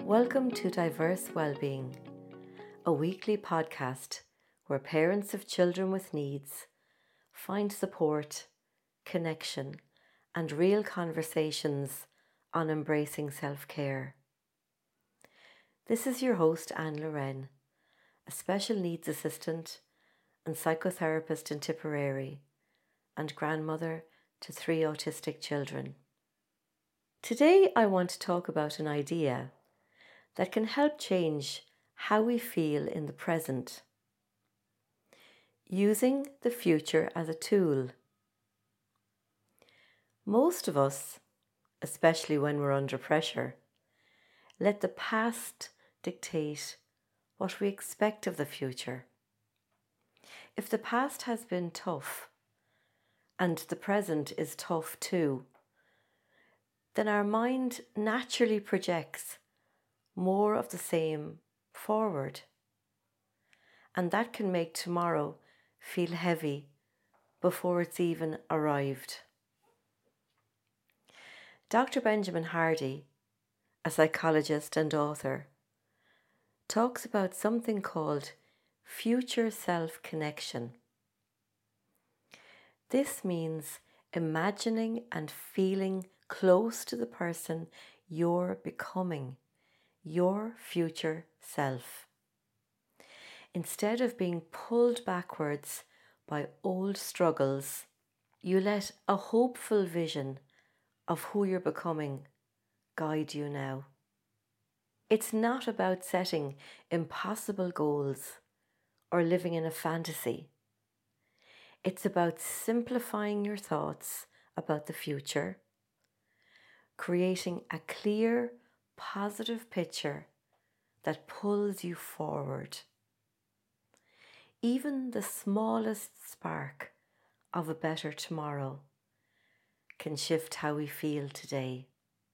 Welcome to Diverse Wellbeing, a weekly podcast where parents of children with needs find support, connection, and real conversations on embracing self-care. This is your host, Anne Loren, a special needs assistant and psychotherapist in Tipperary and grandmother to 3 autistic children. Today I want to talk about an idea that can help change how we feel in the present. Using the future as a tool. Most of us, especially when we're under pressure, let the past dictate what we expect of the future. If the past has been tough, and the present is tough too, then our mind naturally projects more of the same forward. And that can make tomorrow feel heavy before it's even arrived. Dr. Benjamin Hardy, a psychologist and author, talks about something called future self-connection. This means imagining and feeling close to the person you're becoming, your future self. Instead of being pulled backwards by old struggles, you let a hopeful vision of who you're becoming guide you now. It's not about setting impossible goals or living in a fantasy. It's about simplifying your thoughts about the future, creating a clear, positive picture that pulls you forward. Even the smallest spark of a better tomorrow can shift how we feel today.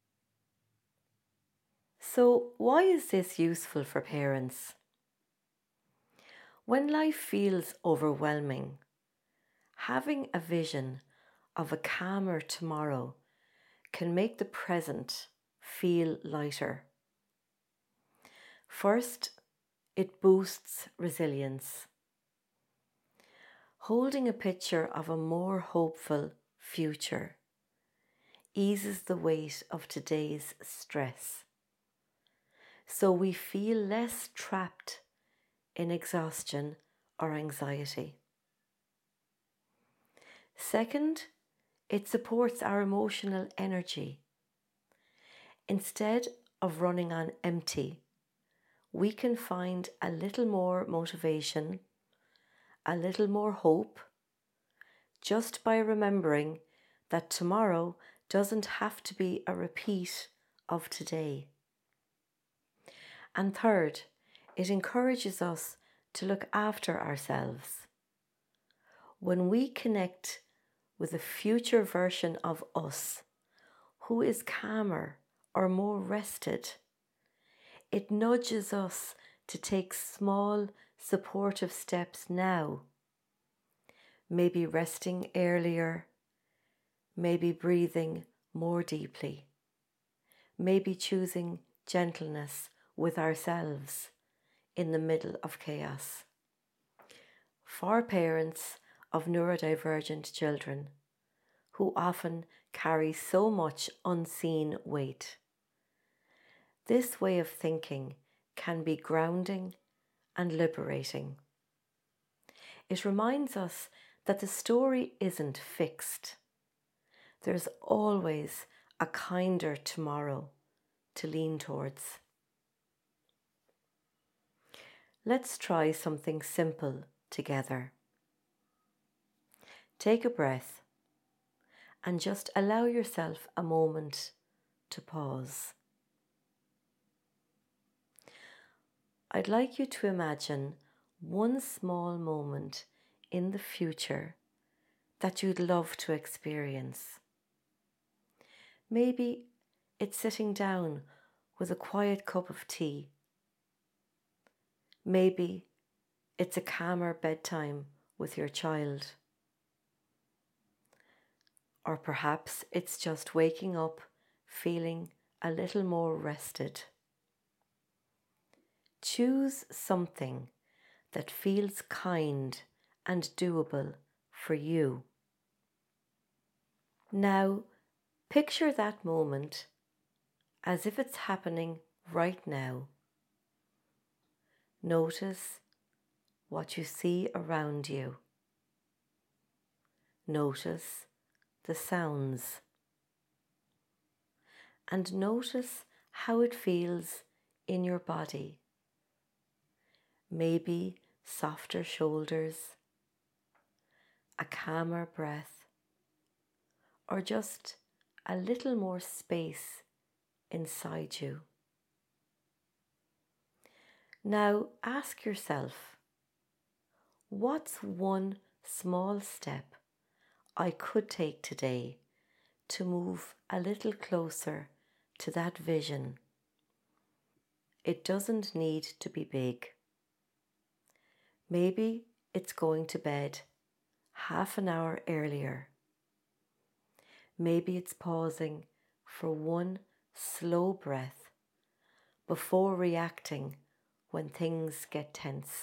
So, why is this useful for parents? When life feels overwhelming, having a vision of a calmer tomorrow can make the present feel lighter. First, it boosts resilience. Holding a picture of a more hopeful future eases the weight of today's stress, so we feel less trapped in exhaustion or anxiety. Second, it supports our emotional energy. Instead of running on empty, we can find a little more motivation, a little more hope, just by remembering that tomorrow doesn't have to be a repeat of today. And third, it encourages us to look after ourselves. When we connect with a future version of us who is calmer or more rested, it nudges us to take small, supportive steps now. Maybe resting earlier, maybe breathing more deeply, maybe choosing gentleness with ourselves in the middle of chaos. For parents of neurodivergent children who often carry so much unseen weight, this way of thinking can be grounding and liberating. It reminds us that the story isn't fixed. There's always a kinder tomorrow to lean towards. Let's try something simple together. Take a breath and just allow yourself a moment to pause. I'd like you to imagine one small moment in the future that you'd love to experience. Maybe it's sitting down with a quiet cup of tea. Maybe it's a calmer bedtime with your child. Or perhaps it's just waking up feeling a little more rested. Choose something that feels kind and doable for you. Now, picture that moment as if it's happening right now. Notice what you see around you. Notice the sounds. And notice how it feels in your body. Maybe softer shoulders, a calmer breath, or just a little more space inside you. Now ask yourself, what's one small step I could take today to move a little closer to that vision? It doesn't need to be big. Maybe it's going to bed half an hour earlier. Maybe it's pausing for one slow breath before reacting when things get tense.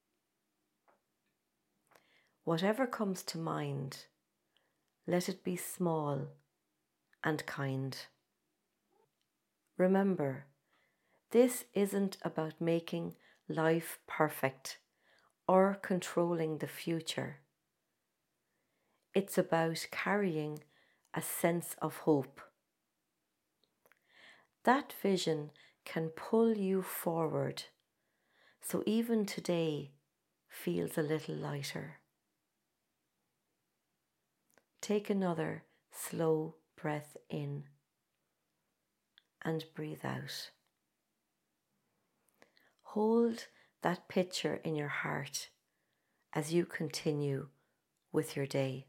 Whatever comes to mind, let it be small and kind. Remember, this isn't about making life perfect or controlling the future. It's about carrying a sense of hope. That vision can pull you forward, so even today feels a little lighter. Take another slow breath in and breathe out. Hold that picture in your heart as you continue with your day.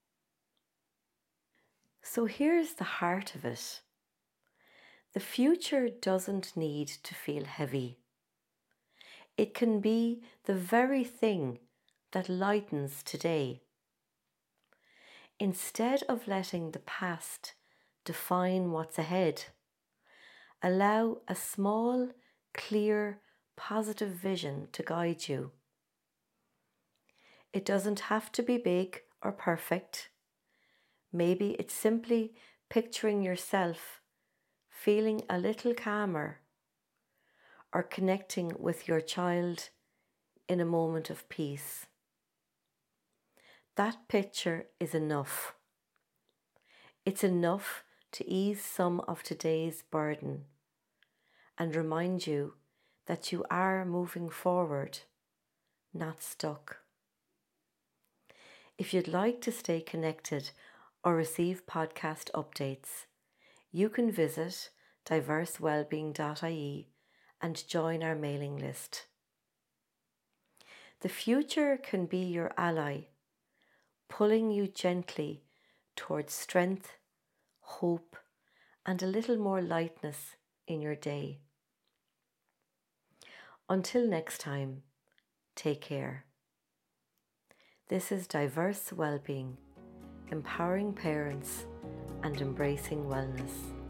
So here's the heart of it. The future doesn't need to feel heavy. It can be the very thing that lightens today. Instead of letting the past define what's ahead, allow a small, clear, positive vision to guide you. It doesn't have to be big or perfect. Maybe it's simply picturing yourself feeling a little calmer or connecting with your child in a moment of peace. That picture is enough. It's enough to ease some of today's burden and remind you that you are moving forward, not stuck. If you'd like to stay connected or receive podcast updates, you can visit diversewellbeing.ie and join our mailing list. The future can be your ally, pulling you gently towards strength, hope, and a little more lightness in your day. Until next time, take care. This is Diverse Wellbeing, empowering parents and embracing wellness.